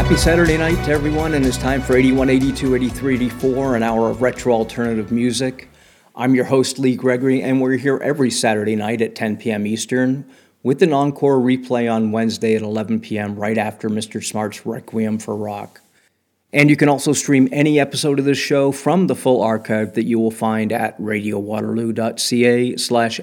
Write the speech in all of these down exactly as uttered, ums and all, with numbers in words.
Happy Saturday night to everyone, and it's time for eighty-one, eighty-two, eighty-three, eighty-four, an hour of retro alternative music. I'm your host, Lee Gregory, and we're here every Saturday night at ten p.m. Eastern with an encore replay on Wednesday at eleven p.m. right after Mister Smart's Requiem for Rock. And you can also stream any episode of this show from the full archive that you will find at radiowaterloo.ca slash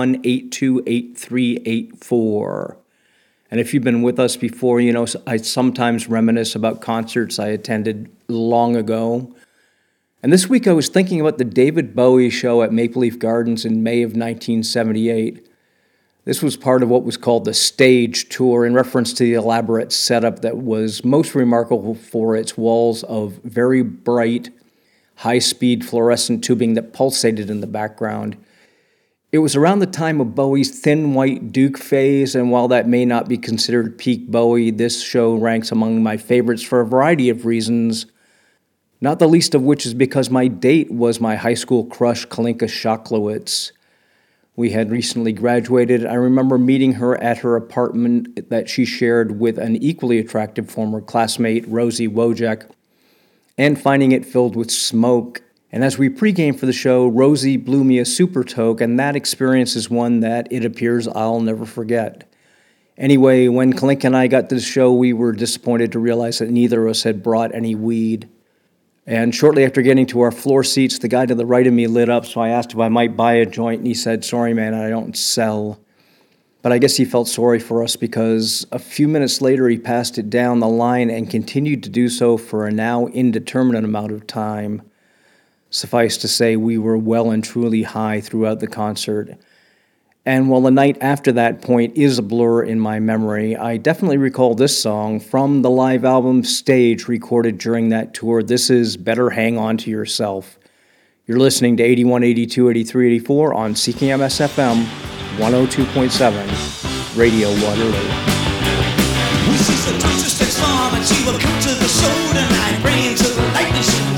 81828384. And if you've been with us before, you know, I sometimes reminisce about concerts I attended long ago. And this week I was thinking about the David Bowie show at Maple Leaf Gardens in May of nineteen seventy-eight. This was part of what was called the Stage Tour, in reference to the elaborate setup that was most remarkable for its walls of very bright, high-speed fluorescent tubing that pulsated in the background. It was around the time of Bowie's Thin White Duke phase, and while that may not be considered peak Bowie, this show ranks among my favorites for a variety of reasons, not the least of which is because my date was my high school crush, Kalinka Shoklowitz. We had recently graduated. I remember meeting her at her apartment that she shared with an equally attractive former classmate, Rosie Wojak, and finding it filled with smoke. And as we pregame for the show, Rosie blew me a super toke, and that experience is one that it appears I'll never forget. Anyway, when Kalinka and I got to the show, we were disappointed to realize that neither of us had brought any weed. And shortly after getting to our floor seats, the guy to the right of me lit up, so I asked if I might buy a joint, and he said, "Sorry, man, I don't sell." But I guess he felt sorry for us because a few minutes later he passed it down the line and continued to do so for a now indeterminate amount of time. Suffice to say, we were well and truly high throughout the concert. And while the night after that point is a blur in my memory, I definitely recall this song from the live album Stage recorded during that tour. This is Better Hang On To Yourself. You're listening to eighty-one, eighty-two, eighty-three, eighty-four on C K M S F M one oh two point seven, Radio Waterloo. We see the Doctor Six Farm and she will come to the show tonight, bringing to the light machines.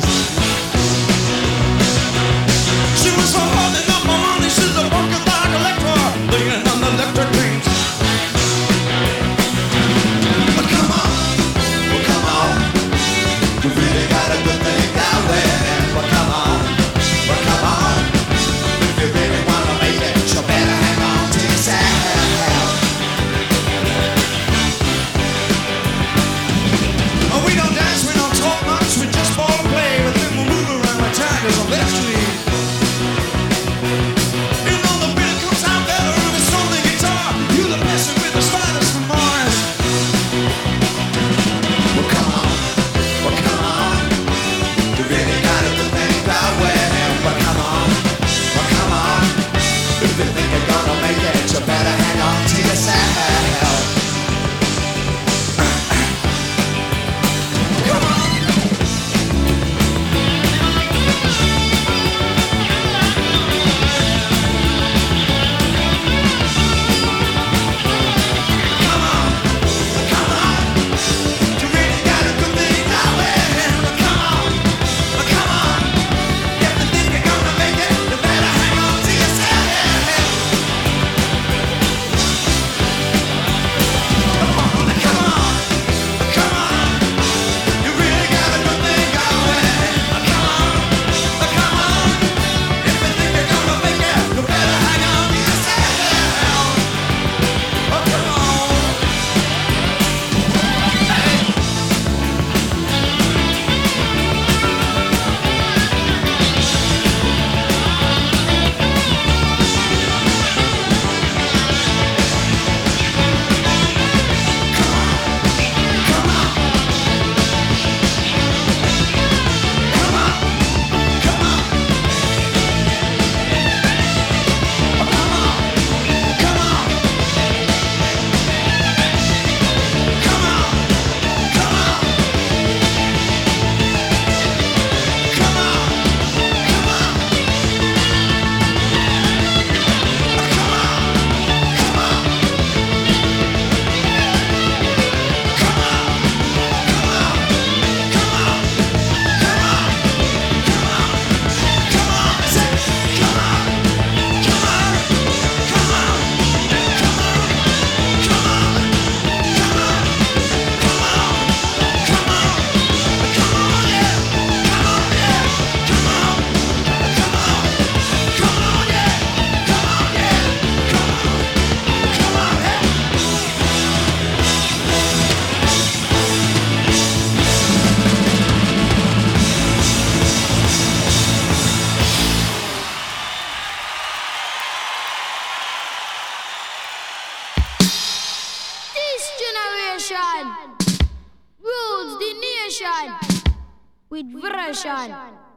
She was so hard enough for money, she's a worker dog elector, laying on the electric beams. But come on, well come on, you really got a good thing down there. But come on, well come on, if you really wanna make it, you better hang on to yourself. creation with version.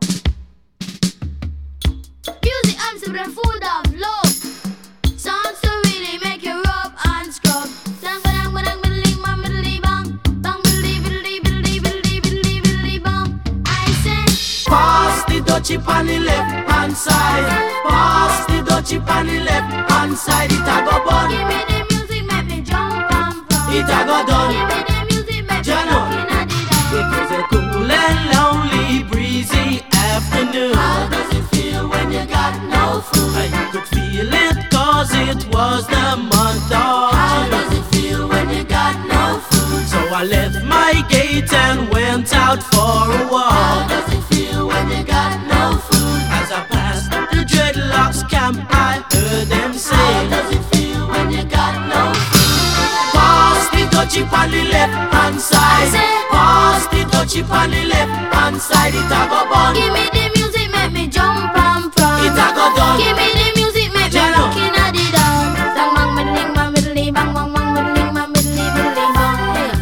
Music and the food of love. Songs to really make you rub and scrub. Bang bang bang bang bang bang bang bang bang bang bang bang. I say, Pass the dutchie on the left hand side. Pass the dutchie on the left hand side. It a go bun. give me the music, make me jump and pump. It a go done. Give me the music, make me Jano. looking at it down. It was a cool and lonely, breezy afternoon. How does it feel when you got no food? I could feel it cause it was the month of How June. does it feel when you got no food? So I left my gate and went out for a How walk. does it feel when you got no food? As I passed the dreadlocks camp, I heard them How say, does it feel when you got no food? pass the dutchie on the left hand side. I say, Pass the dutchie on the left hand side. It a go bun. give me the music, make me jump and prance. It a go done. Give me the music, make me Jano. looking at it down. Bang bang middling, bang middling, bang bang bang middling, bang middling, middling, bang.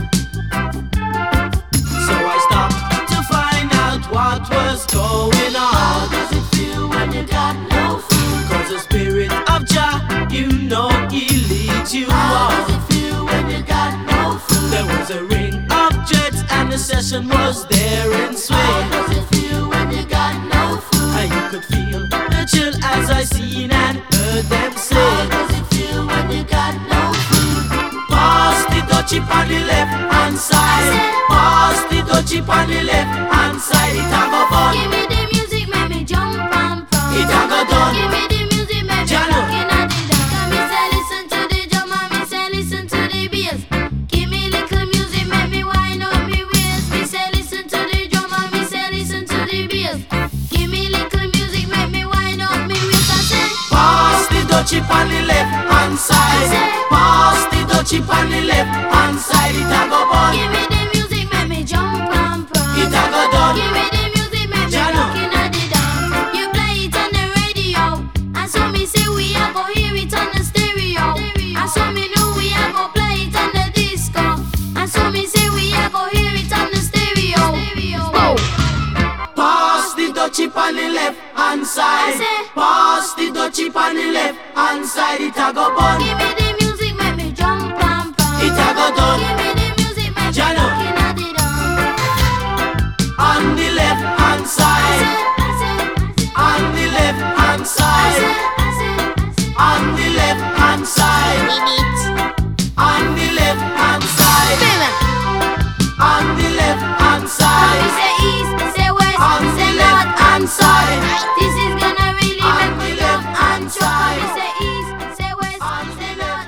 So I stopped to find out what was going How on. does it feel when you got no food? Cause the spirit of Jah, you know he leads you How does on. it feel when you got no food? There was a ring of jets and the session was there in How swing. does it feel when you got no food? And you could feel the chill as I seen and heard them How say, does it feel when you got no food? pass the dutchie on the left hand side. Pass the dutchie on the left hand side. It a go fun. Give me the music, make me jump and prance. It a go done. Give me the music, make me Jano. looking at it down. Come me say listen to the drum and me say listen to the bass. Give me little music, make me wind up me waist. Me say listen to the drum and me say listen to the bass. Give me little music, make me wind up me waist. I say, Pass the dutchie on the left hand side. Pass the dutchie on the left hand side. It a go bun. give me the music, make me jump and prance. It a go done. Give me the music, make me Jano. looking at it down. You play it on the radio, and so me say we a go hear it on the stereo. And so me know we a go play it on the disco. And so me say we a go hear it on the stereo. Whoa. Pass the dutchie on the left hand side. I say, Pass the dutchie on the left hand side. It a go bun. Give me the music, make me jump and prance. It a go done. Give me the music, make me Jano. looking at it down. On the left hand I side. say, I say, On the left hand I say, side. I say, I say. On the left hand side. On the left hand side. Baby. On the left hand We side. say east, say west, On say the north left and hand south. side. This is gonna really On make me the jump left hand and shout. side. We say east, say west, On say the left north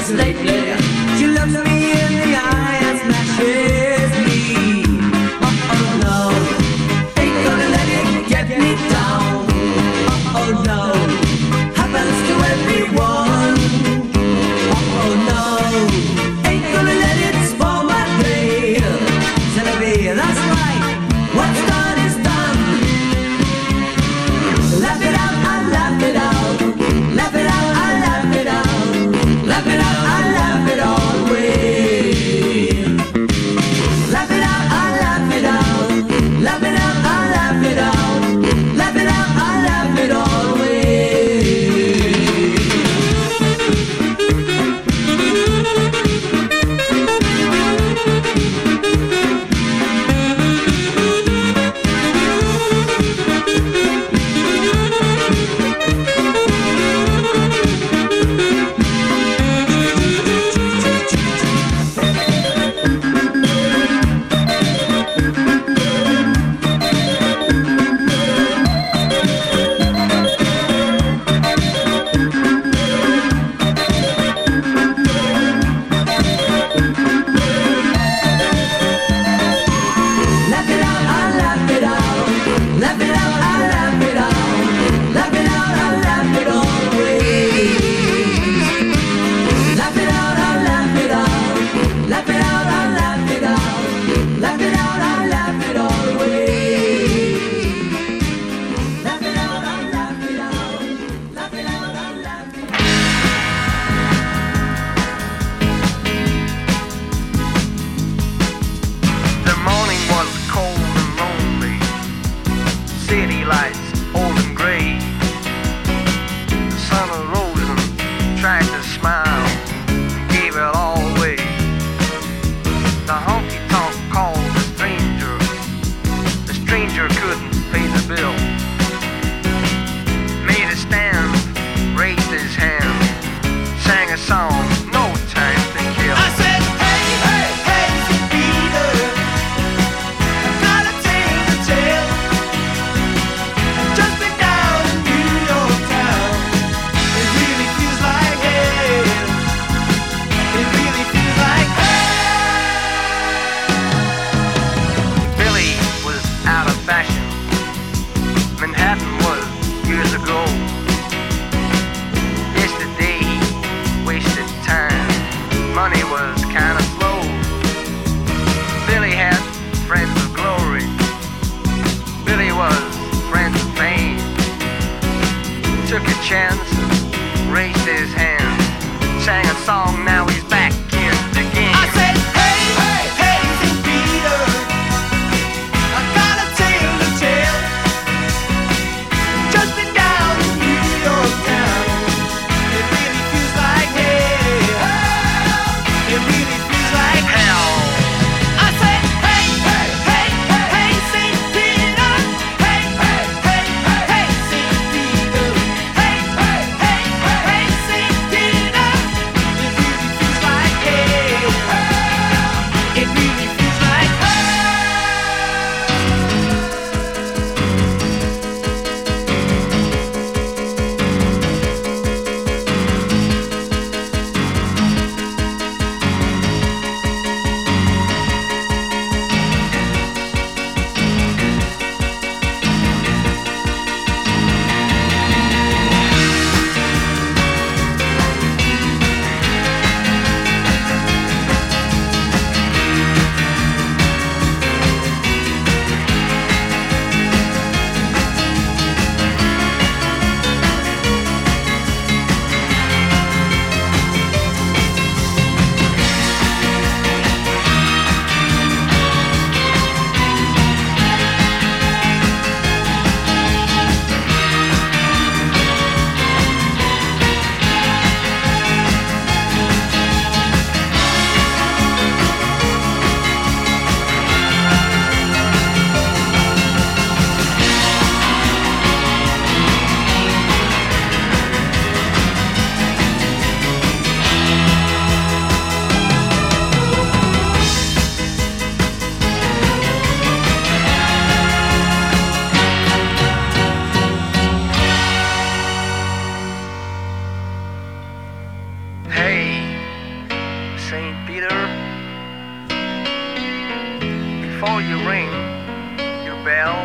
just lately. She looks me in the eye and smashes me. Oh, oh no, ain't gonna let it get me down. Oh, oh no, happens to everyone. Oh, oh no, ain't gonna let it spoil my day. Celebrate, that's right, what's done is done. Laugh it out, I laugh it out. Laugh it out, I laugh it out. Laugh it out, I laugh it always. Laugh it out, I laugh it out. Laugh it out, I laugh it out. Laugh it out, I laugh it always. Laugh it out, I laugh it out. Laugh it out, I laugh it out. Laugh it out, I laugh it always. Laugh it out, I laugh it out. Laugh it out, I laugh it out. Laugh it out, I laugh it always. Laugh it out, I laugh it out. Laugh it out, I laugh it out. The morning was cold and lonely. City lights old and gray. The sun arose and tried to smile, gave it all away. The honky tonk called the stranger. The stranger couldn't pay the bill. Made a stand, raised his hand, sang a song, no time to kill. I said, hey, hey, hey, Peter, I gotta tell the tale. Just been down in New York town. It really feels like hell. It really feels like hell. Billy was out of fashion. Manhattan was years ago. Yesterday he wasted time. Money was kinda slow. Billy had friends of glory. Billy was friends of fame. Took a chance, raised his hand, sang a song, now he's back in the game. I said, hey, hey, hey, Saint Peter, I gotta tell the tale. Just been down in New York town. It really feels like hell. It really feels like Hell. I said, hey, hey, hey, hey, hey, Saint Peter. Hey, hey, hey, hey, Saint Peter. Hey, hey, hey, hey, Saint Peter. It really feels Saint Peter, before you ring your bell,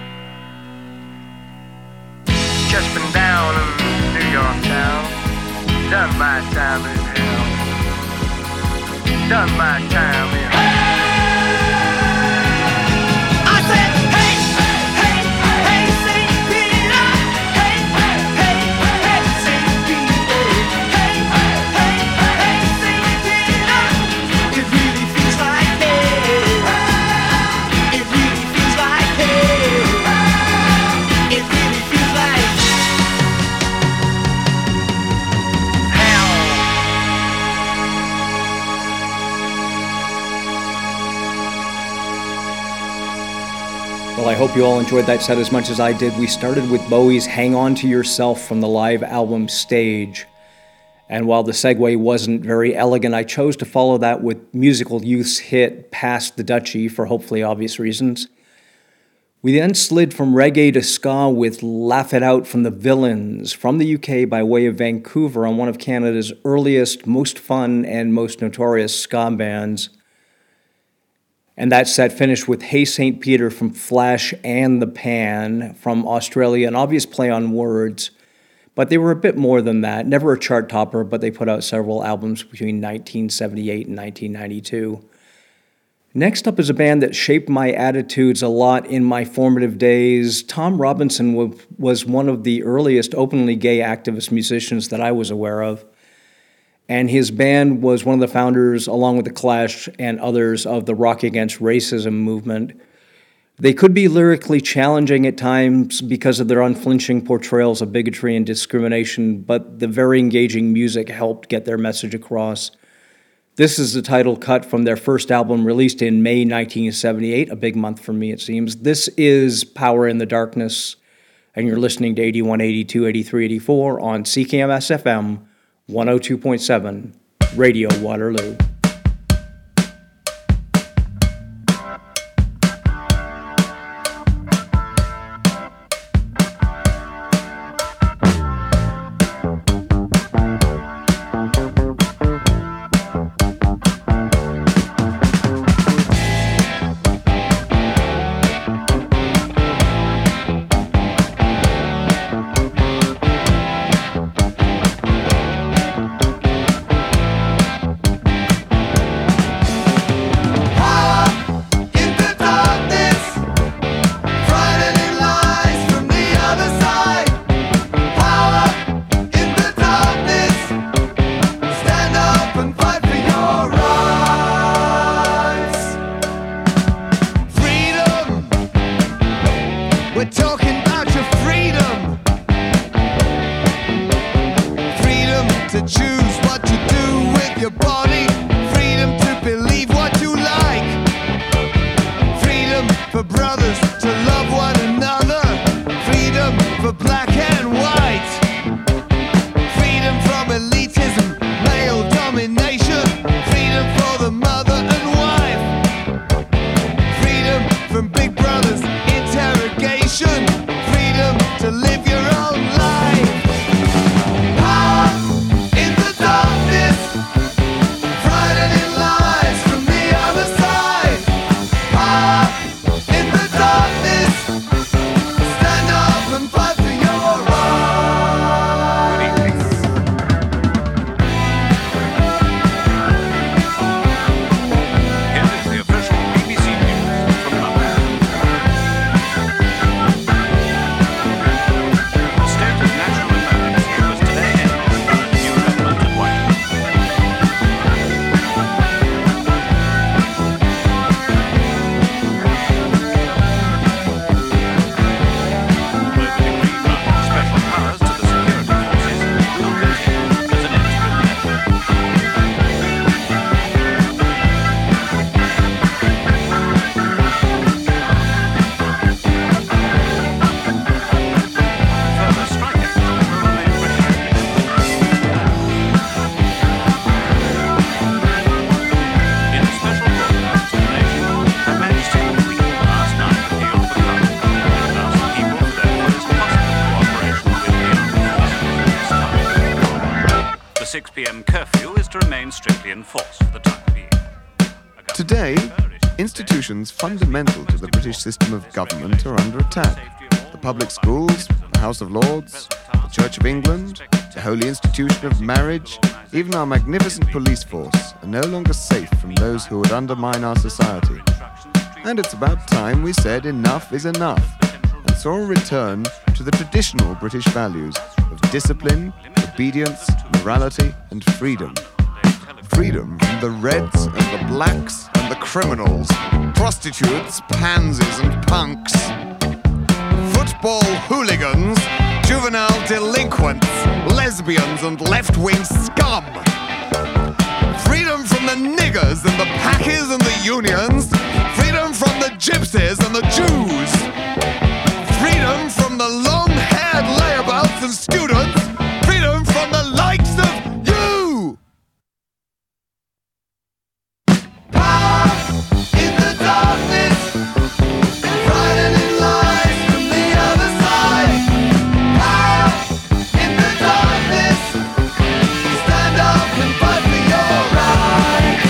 just been down in New York town, done my time in hell, done my time in hell. I said, hey, hey, hey, Saint Peter, hey, hey, hey, Saint Peter, hey, hey, hey, Saint Peter. It really feels like hell. It really feels like hell. It really feels like hell. Well, I hope you all enjoyed that set as much as I did. We started with Bowie's Hang On to Yourself from the live album Stage. And while the segue wasn't very elegant, I chose to follow that with Musical Youth's hit Past the Duchy for hopefully obvious reasons. We then slid from reggae to ska with Laugh It Out from the Villains from the U K by way of Vancouver on one of Canada's earliest, most fun, and most notorious ska bands. And that set finished with Hey Saint Peter from Flash and the Pan from Australia, an obvious play on words. But they were a bit more than that. Never a chart topper, but they put out several albums between nineteen seventy-eight and nineteen ninety-two. Next up is a band that shaped my attitudes a lot in my formative days. Tom Robinson w- was one of the earliest openly gay activist musicians that I was aware of. And his band was one of the founders, along with The Clash and others, of the Rock Against Racism movement. They could be lyrically challenging at times because of their unflinching portrayals of bigotry and discrimination, but the very engaging music helped get their message across. This is the title cut from their first album released in May nineteen seventy-eight, a big month for me it seems. This is Power in the Darkness, and you're listening to eighty-one, eighty-two, eighty-three, eighty-four on C K M S F M one oh two point seven, Radio Waterloo. six p.m. curfew is to to remain strictly in force for the time being. Today, institutions fundamental to the British system of government are under attack. The public schools, the House of Lords, the Church of England, the holy institution of marriage, even our magnificent police force are no longer safe from those who would undermine our society. And it's about time we said enough is enough, and saw a return to the traditional British values of discipline, obedience, morality, and freedom. Freedom from the reds and the blacks and the criminals, prostitutes, pansies and punks, football hooligans, juvenile delinquents, lesbians and left-wing scum. Freedom from the niggers and the packers and the unions, freedom from the gypsies and the Jews, freedom from the long-haired layabouts and students, freedom from the likes of you! Power in the darkness, frightening lies from the other side. Power in the darkness, stand up and fight for your rights.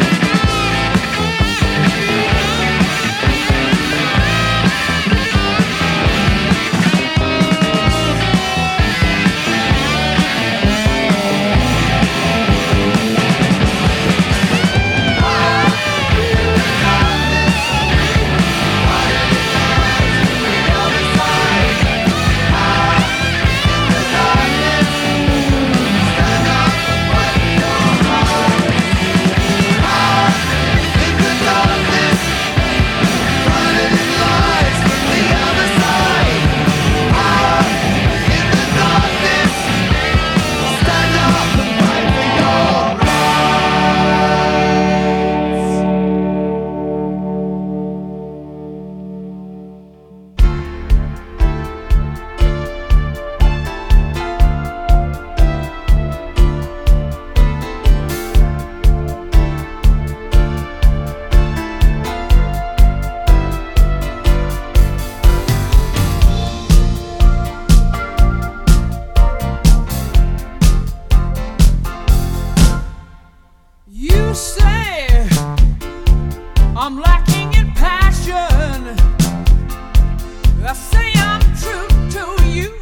You say I'm lacking in passion. I say I'm true to you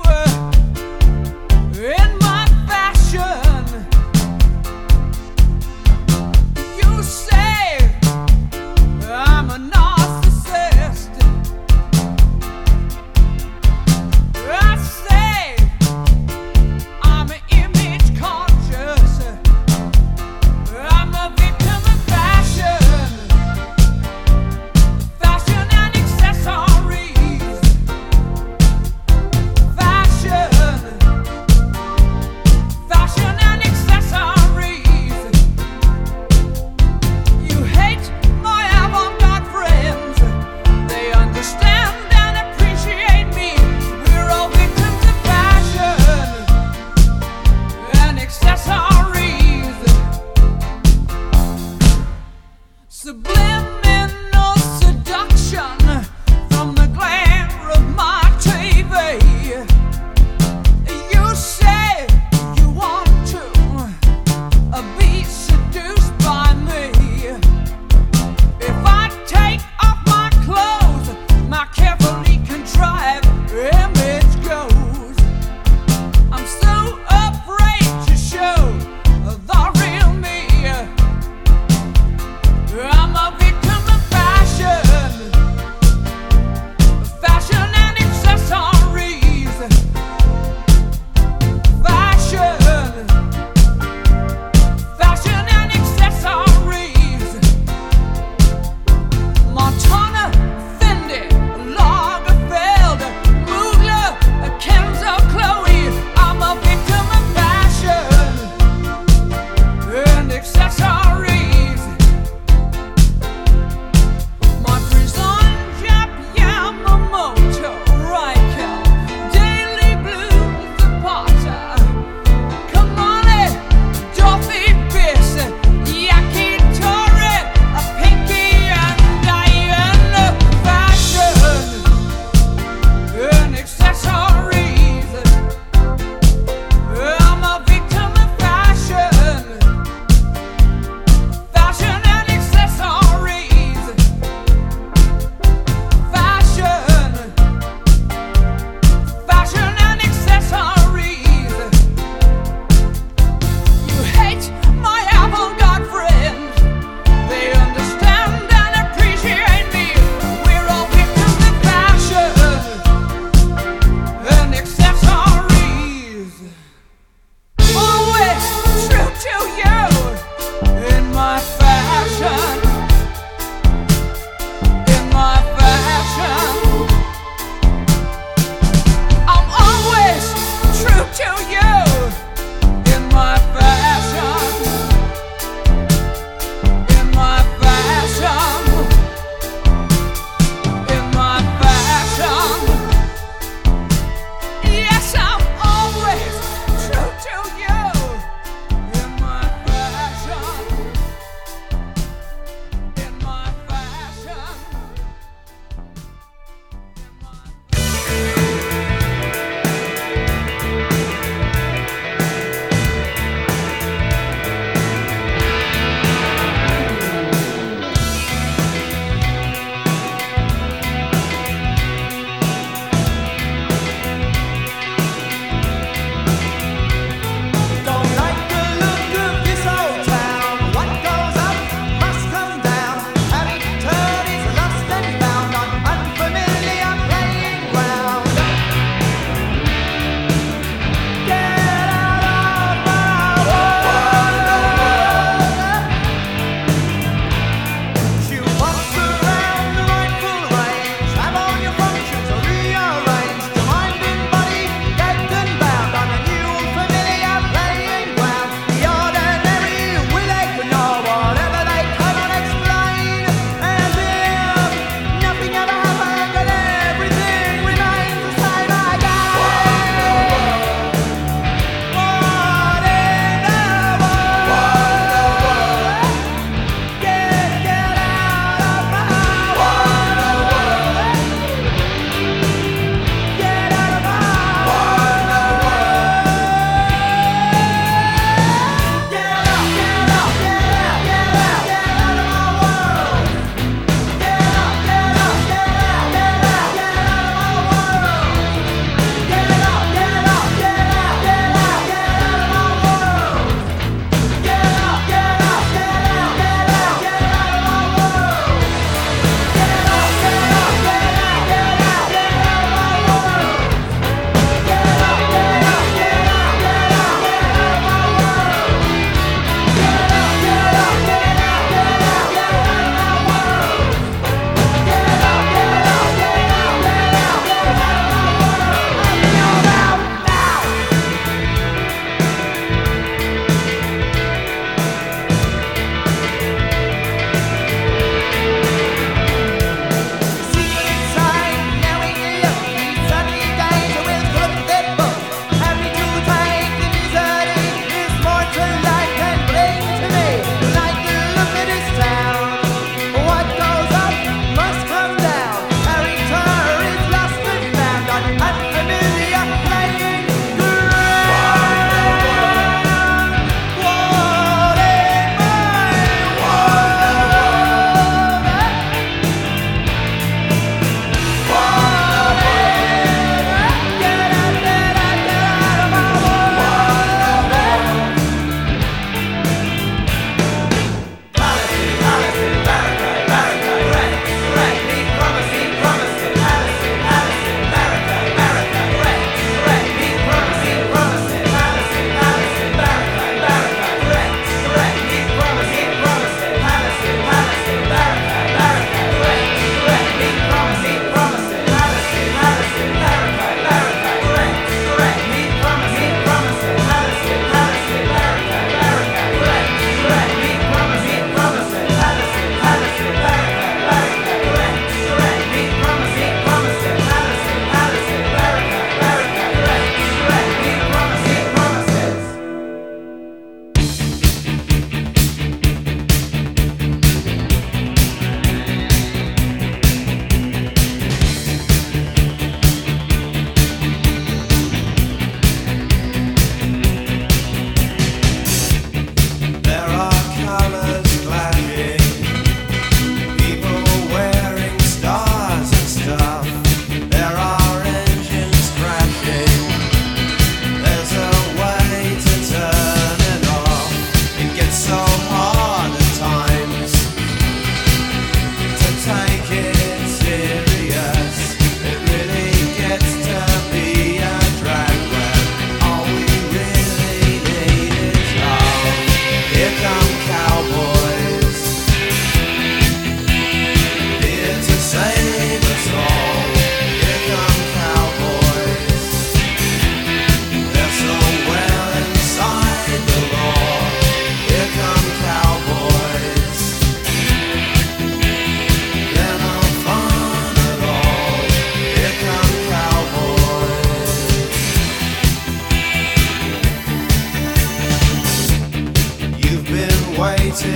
in my fashion. You say I'm a narcissist. I say I'm image conscious. I'm a victim of fashion, fashion and accessories.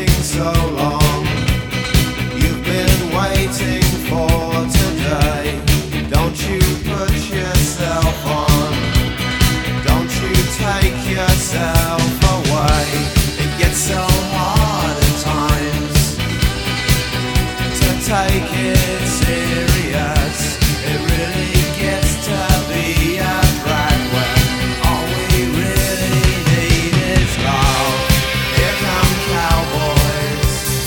waiting so long. You've been waiting for today. Don't you put yourself on. Don't you take yourself away. It gets so hard at times to take it serious. It really gets to be a drag when all we really need is love. Here come cowboys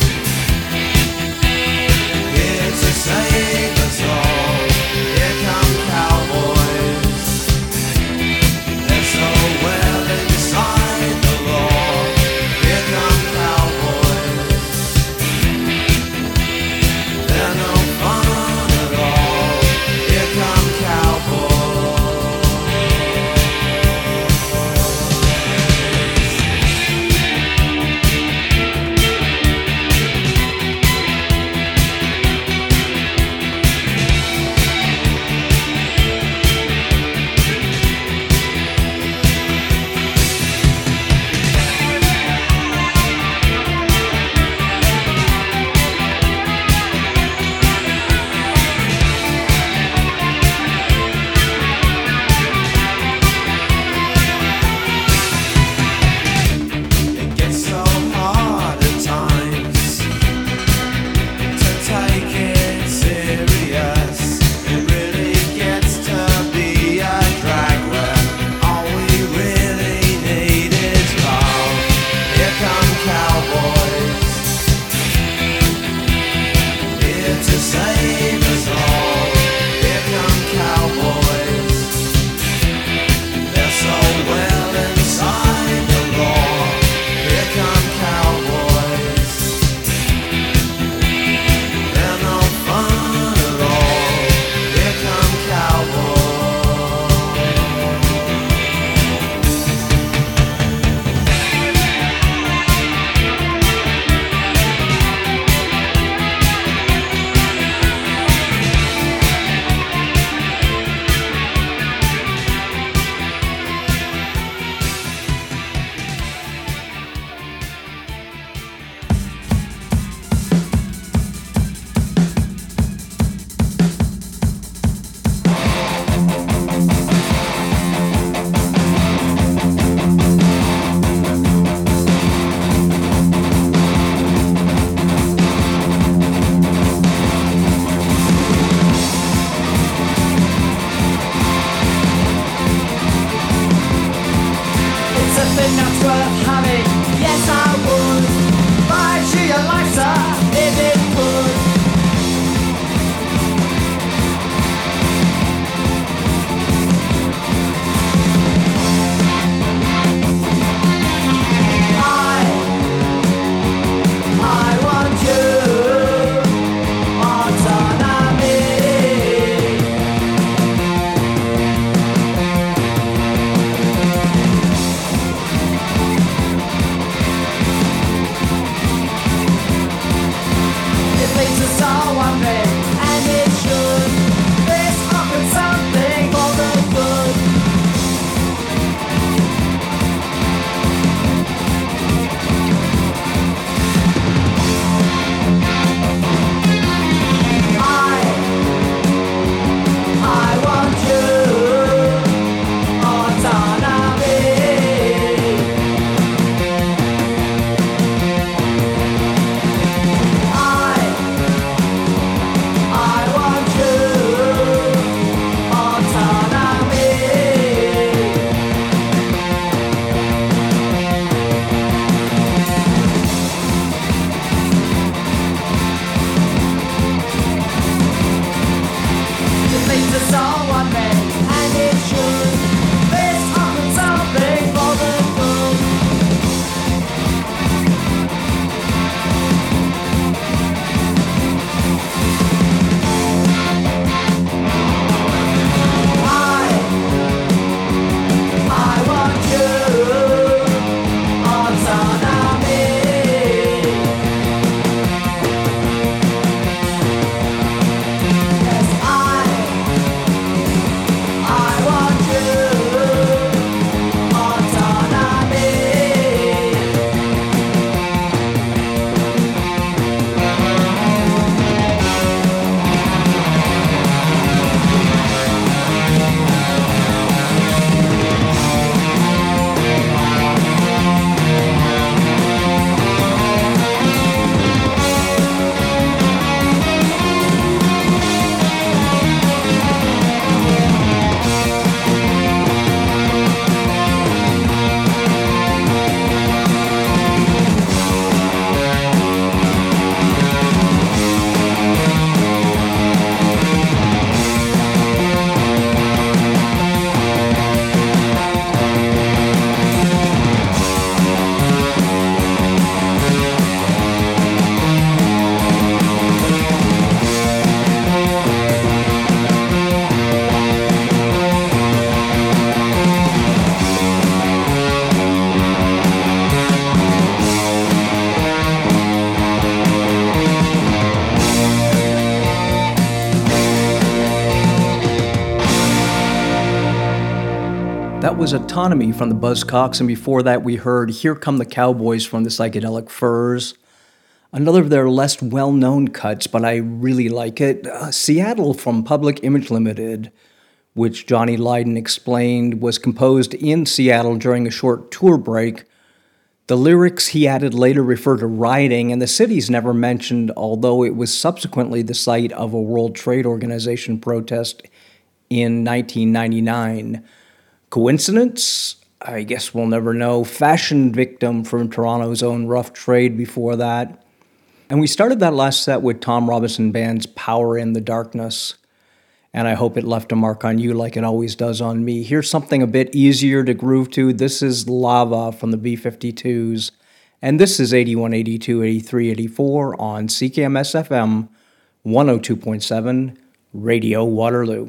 was Autonomy from the Buzzcocks, and before that we heard Here Come the Cowboys from the Psychedelic Furs. Another of their less well-known cuts, but I really like it, uh, Seattle from Public Image Limited, which Johnny Lydon explained was composed in Seattle during a short tour break. The lyrics he added later refer to rioting, and the city's never mentioned, although it was subsequently the site of a World Trade Organization protest in nineteen ninety-nine. Coincidence? I guess we'll never know. Fashion victim from Toronto's own Rough Trade before that. And we started that last set with Tom Robinson Band's Power in the Darkness. And I hope it left a mark on you like it always does on me. Here's something a bit easier to groove to. This is Lava from the B fifty-twos. And this is eighty-one, eighty-two, eighty-three, eighty-four on C K M S F M one oh two point seven Radio Waterloo.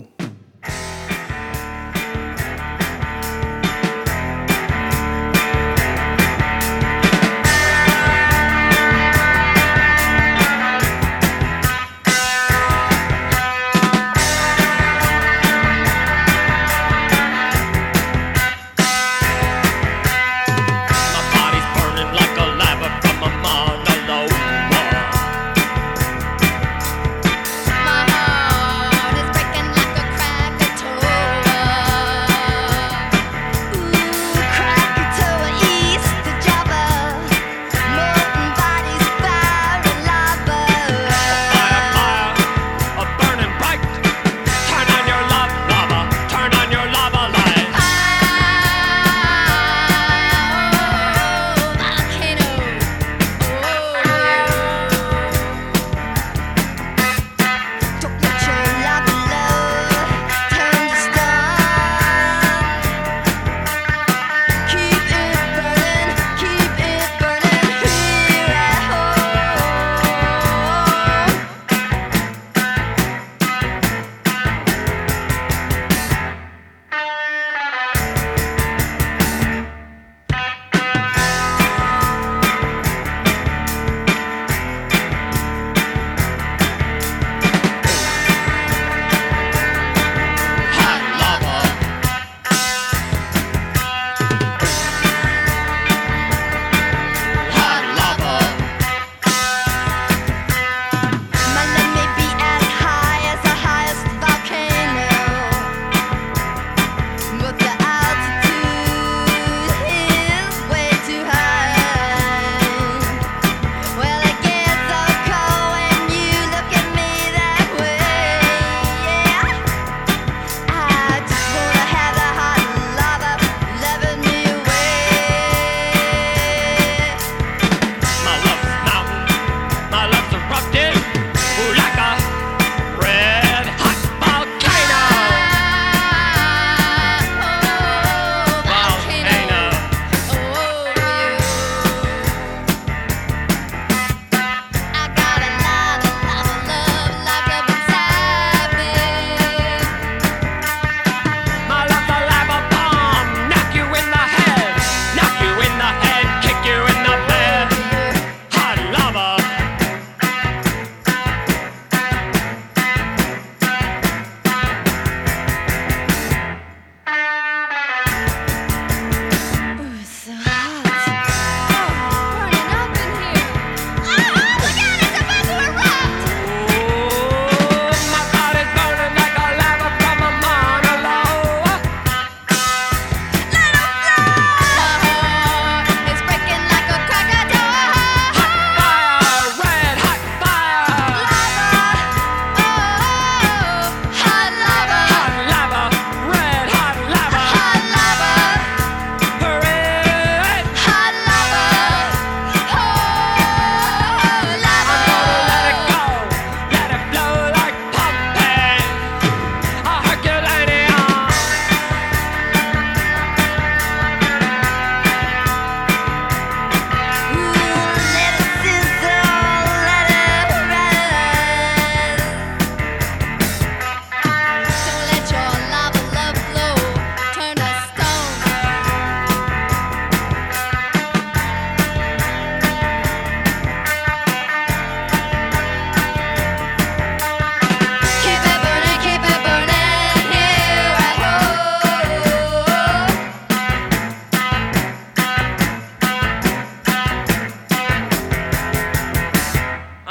My heart is breaking like a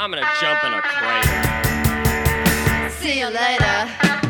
I'm gonna jump in a crate. See you later.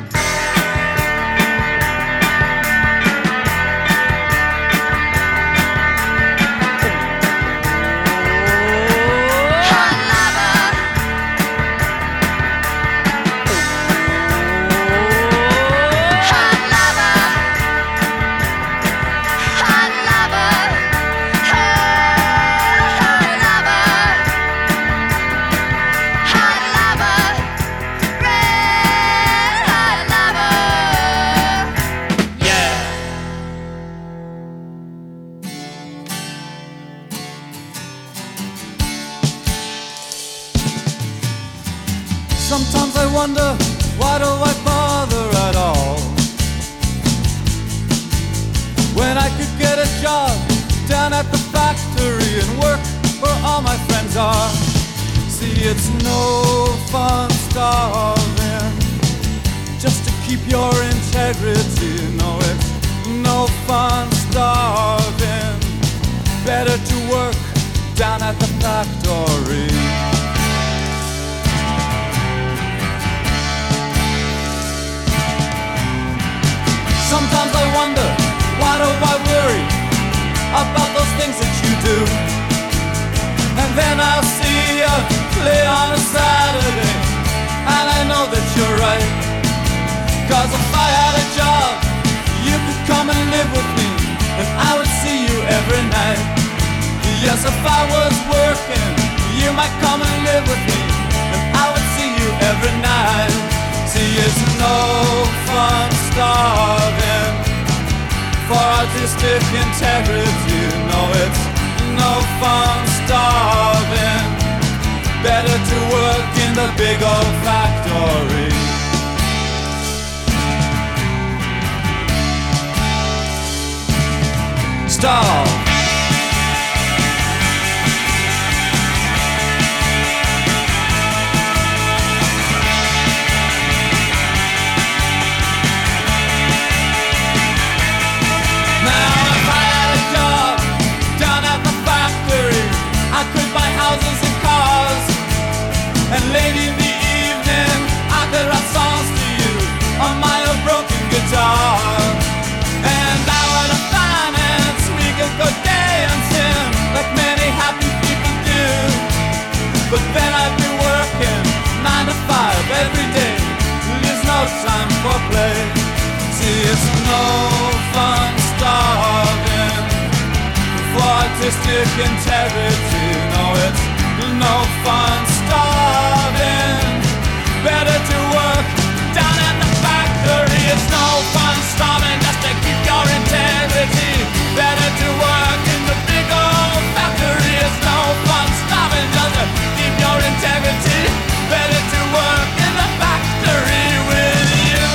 Sometimes I wonder, why do I bother at all? When I could get a job down at the factory and work where all my friends are. See, it's no fun starving just to keep your integrity. No, it's no fun starving. Better to work down at the factory. Sometimes I wonder, why do I worry about those things that you do? And then I'll see you play on a Saturday, and I know that you're right. Cause if I had a job, you could come and live with me, and I would see you every night. Yes, if I was working, you might come and live with me, and I would see you every night. See, it's no fun starving for artistic integrity. No, it's no fun starving. Better to work in the big old factory. Starve. And late in the evening, I could write songs to you on my old broken guitar. And I would have finance, we could go dancing like many happy people do. But then I'd be working nine to five every day. There's no time for play. See, it's no fun starving for artistic integrity. No, it's no fun starving. Better to work down at the factory. It's no fun starving just to keep your integrity. Better to work in the big old factory. It's no fun starving just to keep your integrity. Better to work in the factory with you.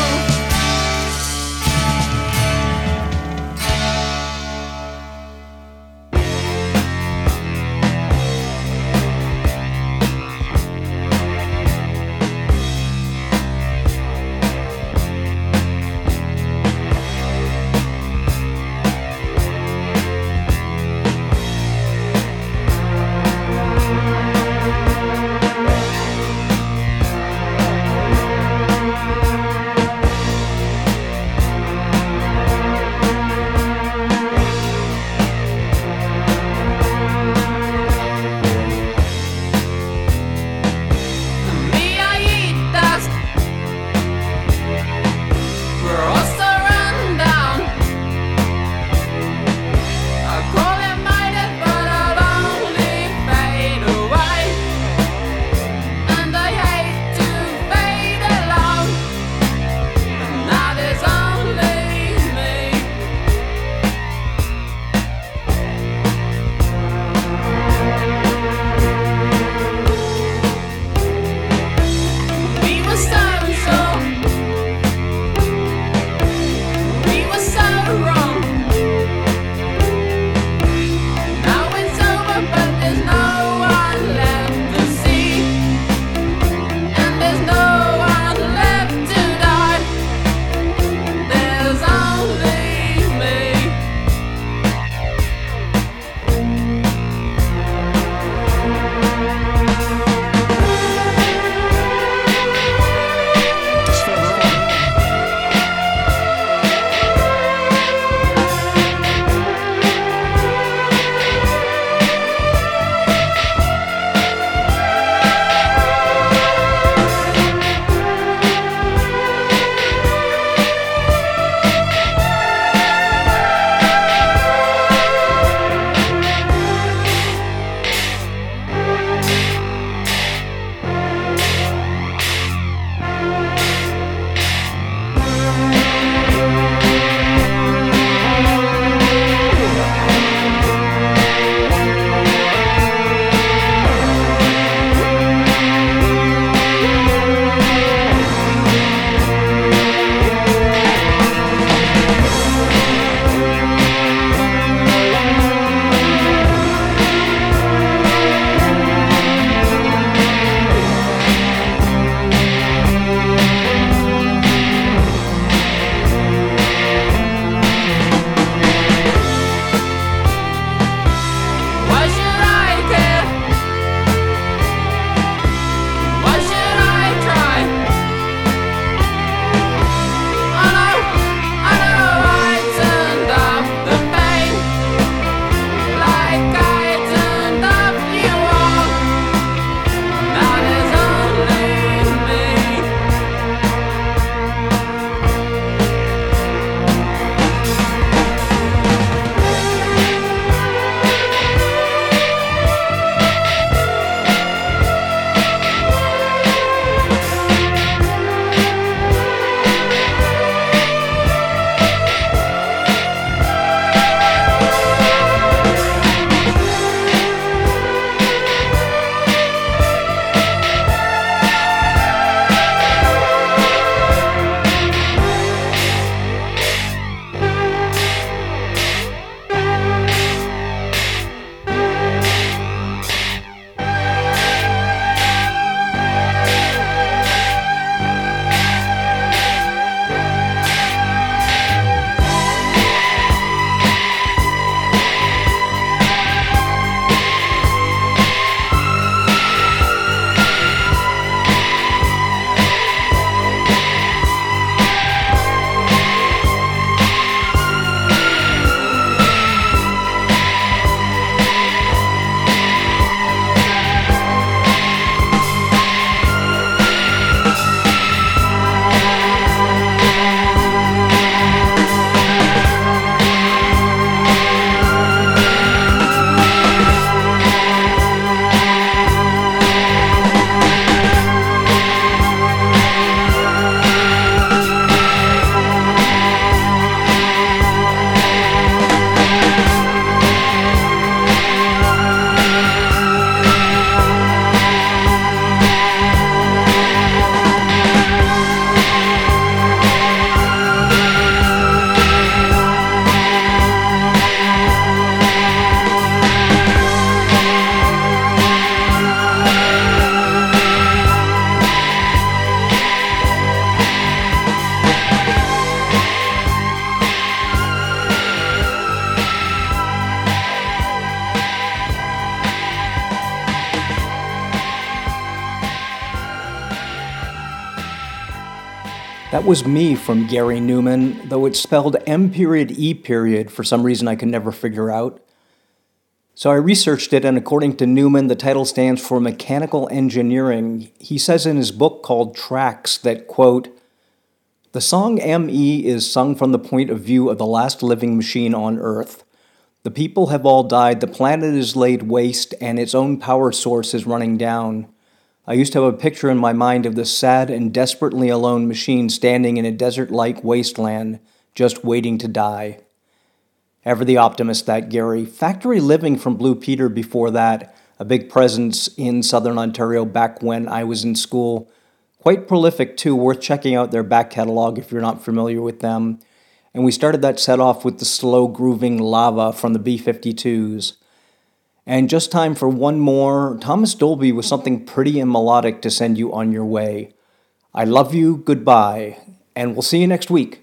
That was Me from Gary Newman, though it's spelled M period E period for some reason I can never figure out. So I researched it, and according to Newman, the title stands for Mechanical Engineering. He says in his book called Tracks that, quote, "The song M E is sung from the point of view of the last living machine on Earth. The people have all died, the planet is laid waste, and its own power source is running down. I used to have a picture in my mind of this sad and desperately alone machine standing in a desert-like wasteland, just waiting to die." Ever the optimist, that Gary. Factory Living from Blue Peter before that, a big presence in Southern Ontario back when I was in school. Quite prolific too, worth checking out their back catalog if you're not familiar with them. And we started that set off with the slow grooving Lava from the B fifty-twos. And just time for one more, Thomas Dolby with something pretty and melodic to send you on your way. I love you, goodbye, and we'll see you next week.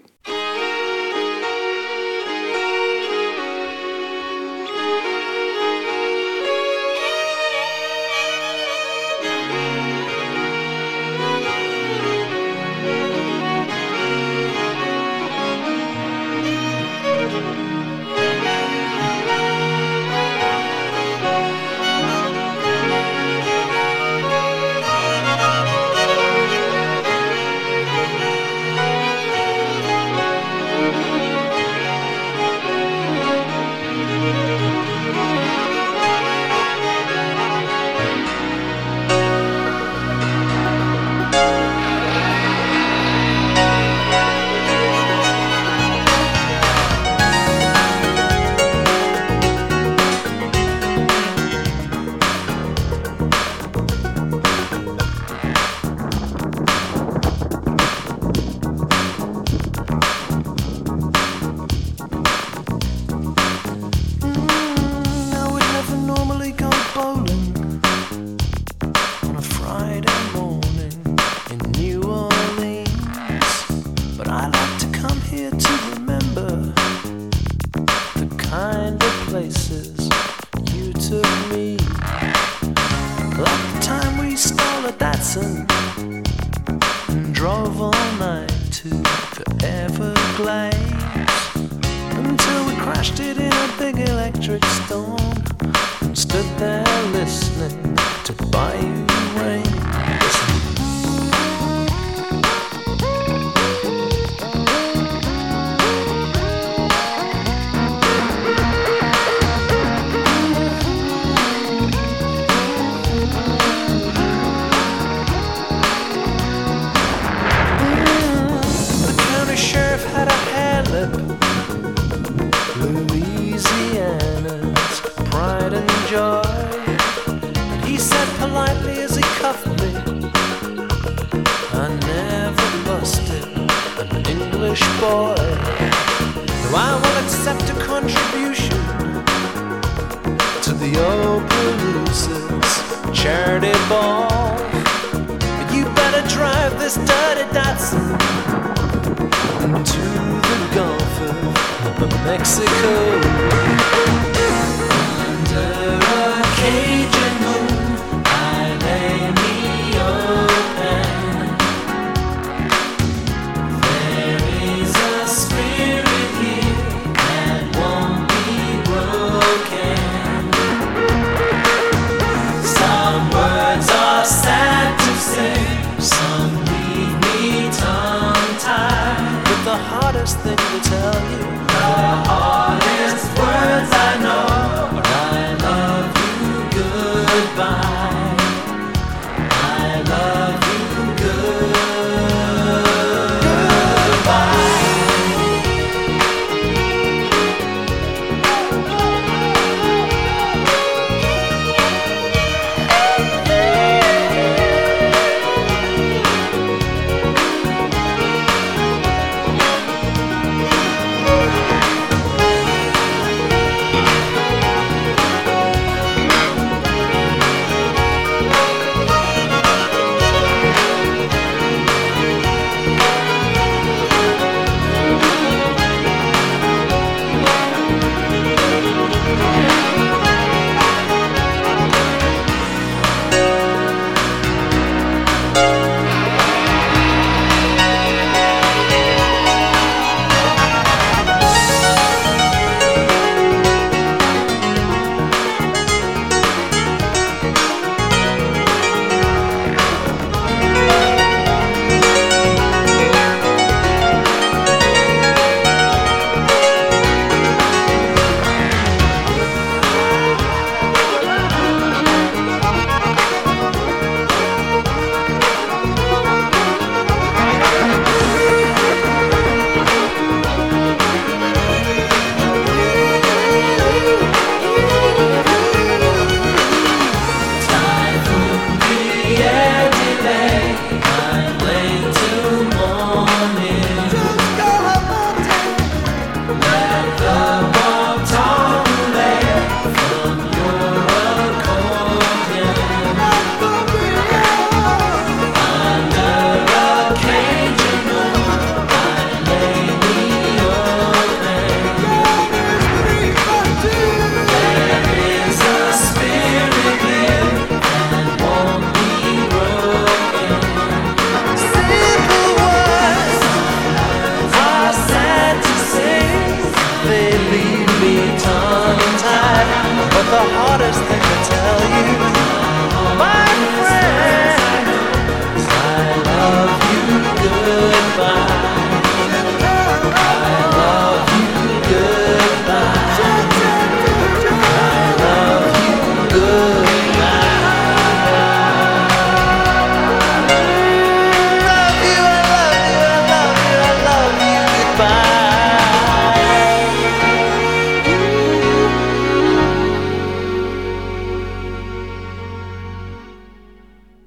places you took me. Like the time we stole a Datsun and drove all night to the Everglades, until we crashed it in a big electric storm and stood there listening to Bayou Rain. Louisiana's pride and joy. And he said politely as he cuffed me, I never busted an English boy. Though I will accept a contribution to the Opelousas charity ball. But you better drive this dirty Datsun to the Gulf of Mexico. Under a cave.